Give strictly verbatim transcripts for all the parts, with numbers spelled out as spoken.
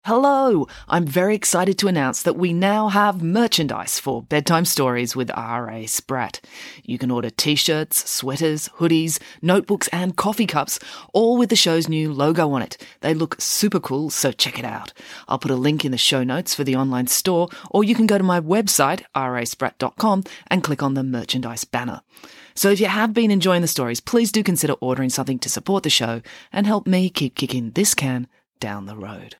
Hello! I'm very excited to announce that we now have merchandise for Bedtime Stories with R A Spratt. You can order t-shirts, sweaters, hoodies, notebooks and coffee cups, all with the show's new logo on it. They look super cool, so check it out. I'll put a link in the show notes for the online store, or you can go to my website, r a spratt dot com, and click on the merchandise banner. So if you have been enjoying the stories, please do consider ordering something to support the show and help me keep kicking this can down the road.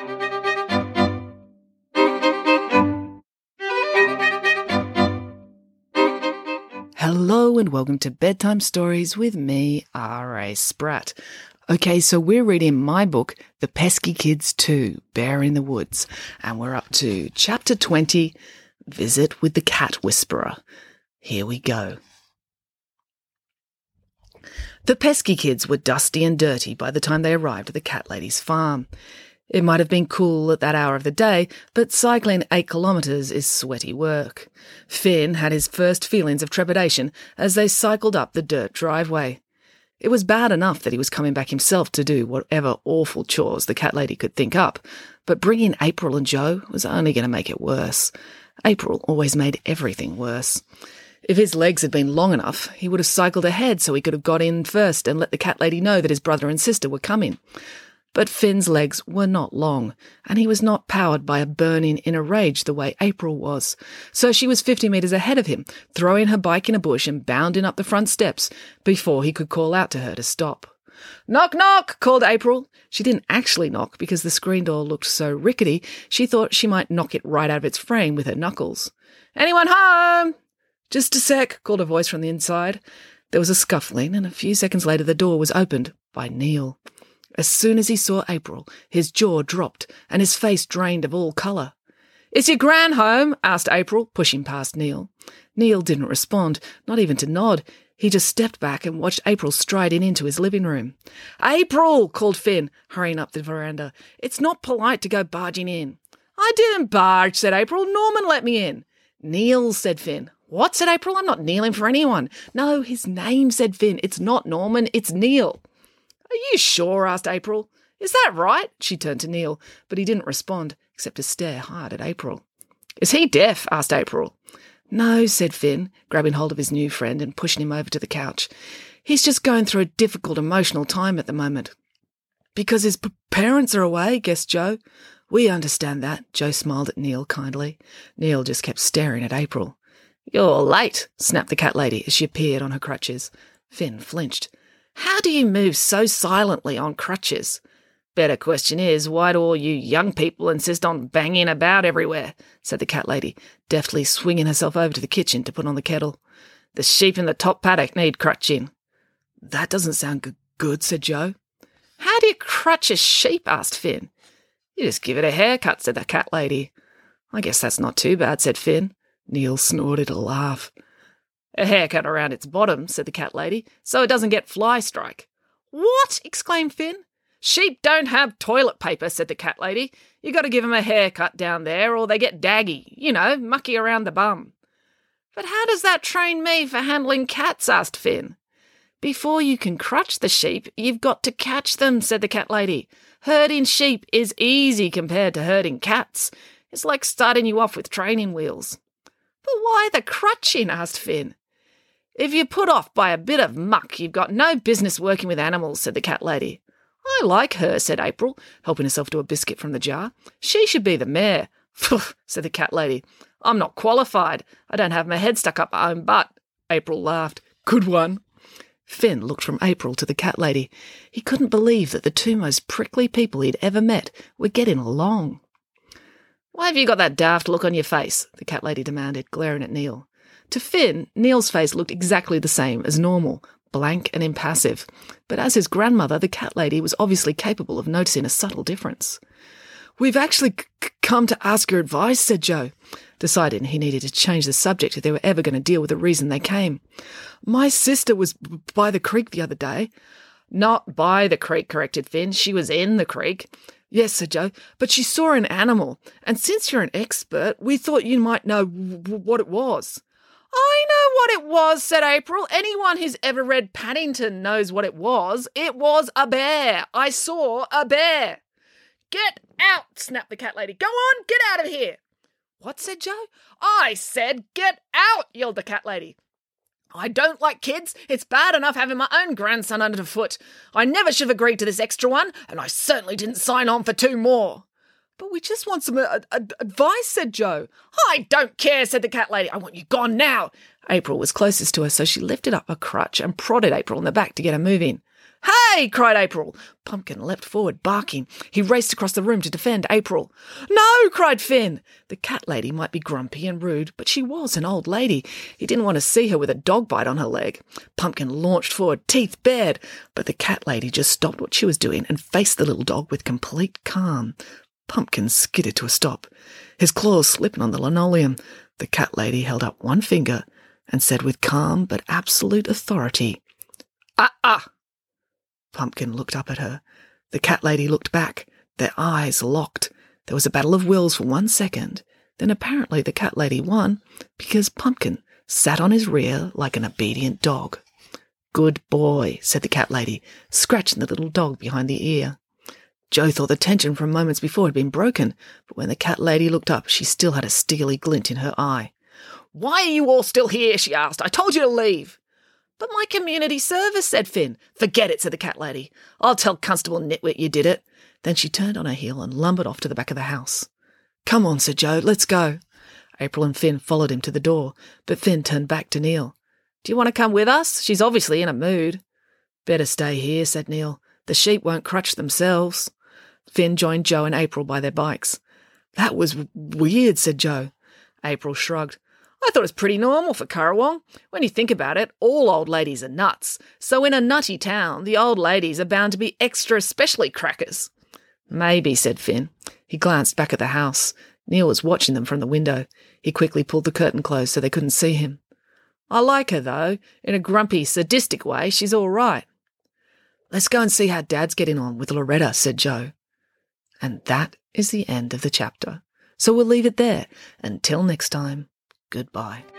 Hello and welcome to Bedtime Stories with me, R A Spratt. Okay, so we're reading my book, The Pesky Kids two, Bear in the Woods, and we're up to chapter twenty, Visit with the Cat Whisperer. Here we go. The pesky kids were dusty and dirty by the time they arrived at the cat lady's farm. It might have been cool at that hour of the day, but cycling eight kilometres is sweaty work. Finn had his first feelings of trepidation as they cycled up the dirt driveway. It was bad enough that he was coming back himself to do whatever awful chores the cat lady could think up, but bringing April and Joe was only going to make it worse. April always made everything worse. If his legs had been long enough, he would have cycled ahead so he could have got in first and let the cat lady know that his brother and sister were coming. But Finn's legs were not long, and he was not powered by a burning inner rage the way April was. So she was fifty metres ahead of him, throwing her bike in a bush and bounding up the front steps before he could call out to her to stop. "Knock, knock!" called April. She didn't actually knock because the screen door looked so rickety she thought she might knock it right out of its frame with her knuckles. "Anyone home?" "Just a sec," called a voice from the inside. There was a scuffling, and a few seconds later the door was opened by Neil. As soon as he saw April, his jaw dropped and his face drained of all colour. "Is your gran home?" asked April, pushing past Neil. Neil didn't respond, not even to nod. He just stepped back and watched April striding into his living room. "April!" called Finn, hurrying up the veranda. "It's not polite to go barging in." "I didn't barge," said April. "Norman let me in." "Neil," said Finn. "What?" said April. "I'm not kneeling for anyone." "No, his name," said Finn. "It's not Norman, it's Neil." "Are you sure?" asked April. "Is that right?" She turned to Neil, but he didn't respond, except to stare hard at April. "Is he deaf?" asked April. "No," said Finn, grabbing hold of his new friend and pushing him over to the couch. "He's just going through a difficult emotional time at the moment." "Because his p- parents are away," guessed Joe. "We understand that." Joe smiled at Neil kindly. Neil just kept staring at April. "You're late," snapped the cat lady as she appeared on her crutches. Finn flinched. "How do you move so silently on crutches?" "Better question is, why do all you young people insist on banging about everywhere?" said the cat lady, deftly swinging herself over to the kitchen to put on the kettle. "The sheep in the top paddock need crutching." "That doesn't sound g- good," said Joe. "How do you crutch a sheep?" asked Finn. "You just give it a haircut," said the cat lady. "I guess that's not too bad," said Finn. Neil snorted a laugh. "A haircut around its bottom," said the cat lady, "so it doesn't get fly strike." "What?" exclaimed Finn. "Sheep don't have toilet paper," said the cat lady. "You got to give 'em a haircut down there or they get daggy, you know, mucky around the bum." "But how does that train me for handling cats?" asked Finn. "Before you can crutch the sheep, you've got to catch them," said the cat lady. "Herding sheep is easy compared to herding cats. It's like starting you off with training wheels." "But why the crutching?" asked Finn. "If you're put off by a bit of muck, you've got no business working with animals," said the cat lady. "I like her," said April, helping herself to a biscuit from the jar. "She should be the mayor." "Phew," said the cat lady. "I'm not qualified. I don't have my head stuck up my own butt." April laughed. "Good one." Finn looked from April to the cat lady. He couldn't believe that the two most prickly people he'd ever met were getting along. "Why have you got that daft look on your face?" the cat lady demanded, glaring at Neil. To Finn, Neil's face looked exactly the same as normal, blank and impassive, but as his grandmother, the cat lady was obviously capable of noticing a subtle difference. "We've actually c- come to ask your advice," said Joe, deciding he needed to change the subject if they were ever going to deal with the reason they came. "My sister was b- by the creek the other day." "Not by the creek," corrected Finn. "She was in the creek." "Yes," said Joe, "but she saw an animal, and since you're an expert, we thought you might know w- what it was." "I know what it was," said April. "Anyone who's ever read Paddington knows what it was. It was a bear. I saw a bear." Get out, snapped the cat lady. Go on, get out of here. What, said Joe? I said get out, yelled the cat lady. I don't like kids. It's bad enough having my own grandson underfoot. I never should have agreed to this extra one, and I certainly didn't sign on for two more. But we just want some uh, uh, advice, said Joe. I don't care, said the cat lady. I want you gone now. April was closest to her, so she lifted up a crutch and prodded April in the back to get her moving. Hey, cried April. Pumpkin leapt forward, barking. He raced across the room to defend April. No, cried Finn. The cat lady might be grumpy and rude, but she was an old lady. He didn't want to see her with a dog bite on her leg. Pumpkin launched forward, teeth bared, but the cat lady just stopped what she was doing and faced the little dog with complete calm. Pumpkin skidded to a stop, his claws slipping on the linoleum. The cat lady held up one finger and said with calm but absolute authority, "Ah-ah!" Pumpkin looked up at her. The cat lady looked back. Their eyes locked. There was a battle of wills for one second. Then apparently the cat lady won because Pumpkin sat on his rear like an obedient dog. Good boy, said the cat lady, scratching the little dog behind the ear. Joe thought the tension from moments before had been broken, but when the cat lady looked up, she still had a steely glint in her eye. Why are you all still here? She asked. I told you to leave. But my community service, said Finn. Forget it, said the cat lady. I'll tell Constable Nitwit you did it. Then she turned on her heel and lumbered off to the back of the house. Come on, said Joe, let's go. April and Finn followed him to the door, but Finn turned back to Neil. Do you want to come with us? She's obviously in a mood. Better stay here, said Neil. The sheep won't crutch themselves. Finn joined Joe and April by their bikes. That was weird, said Joe. April shrugged. I thought it was pretty normal for Currawong. When you think about it, all old ladies are nuts. So in a nutty town, the old ladies are bound to be extra especially crackers. Maybe, said Finn. He glanced back at the house. Neil was watching them from the window. He quickly pulled the curtain closed so they couldn't see him. I like her, though. In a grumpy, sadistic way, she's all right. Let's go and see how Dad's getting on with Loretta, said Joe. And that is the end of the chapter. So we'll leave it there. Until next time. Goodbye.